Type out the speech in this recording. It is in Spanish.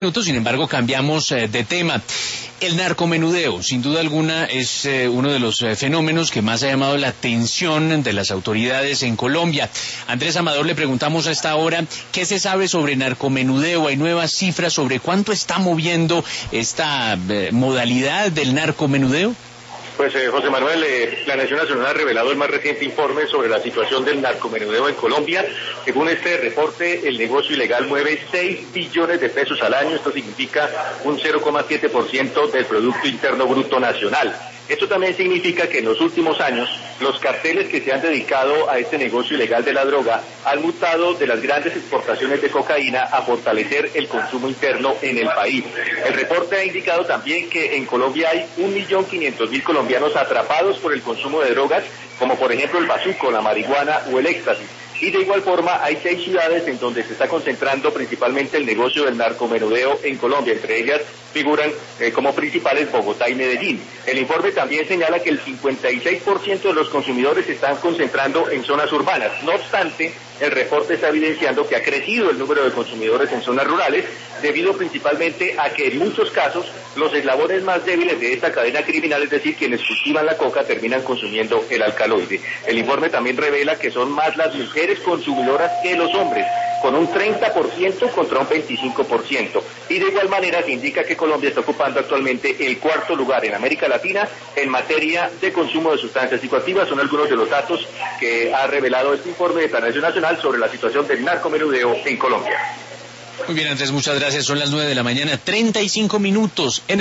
Sin embargo, cambiamos de tema. El narcomenudeo, sin duda alguna, es uno de los fenómenos que más ha llamado la atención de las autoridades en Colombia. Andrés Amador, le preguntamos a esta hora, ¿qué se sabe sobre narcomenudeo? ¿Hay nuevas cifras sobre cuánto está moviendo esta modalidad del narcomenudeo? Pues José Manuel, Planeación Nacional ha revelado el más reciente informe sobre la situación del narcomenudeo en Colombia. Según este reporte, el negocio ilegal mueve 6 billones de pesos al año. Esto significa un 0,7% del Producto Interno Bruto Nacional. Esto también significa que en los últimos años los carteles que se han dedicado a este negocio ilegal de la droga han mutado de las grandes exportaciones de cocaína a fortalecer el consumo interno en el país. El reporte ha indicado también que en Colombia hay 1.500.000 colombianos atrapados por el consumo de drogas, como por ejemplo el bazuco, la marihuana o el éxtasis. Y de igual forma hay 6 ciudades en donde se está concentrando principalmente el negocio del narcomenudeo en Colombia. Entre ellas figuran como principales Bogotá y Medellín. El informe también señala que el 56% de los consumidores se están concentrando en zonas urbanas. No obstante, el reporte está evidenciando que ha crecido el número de consumidores en zonas rurales, debido principalmente a que en muchos casos los eslabones más débiles de esta cadena criminal, es decir, quienes cultivan la coca, terminan consumiendo el alcaloide. El informe también revela que son más las mujeres consumidoras que los hombres, con un 30% contra un 25%. Y de igual manera se indica que Colombia está ocupando actualmente el 4º lugar en América Latina en materia de consumo de sustancias psicoactivas. Son algunos de los datos que ha revelado este informe de Planeación Nacional sobre la situación del narcomenudeo en Colombia. Muy bien, Andrés, muchas gracias. Son las 9 de la mañana, 35 minutos.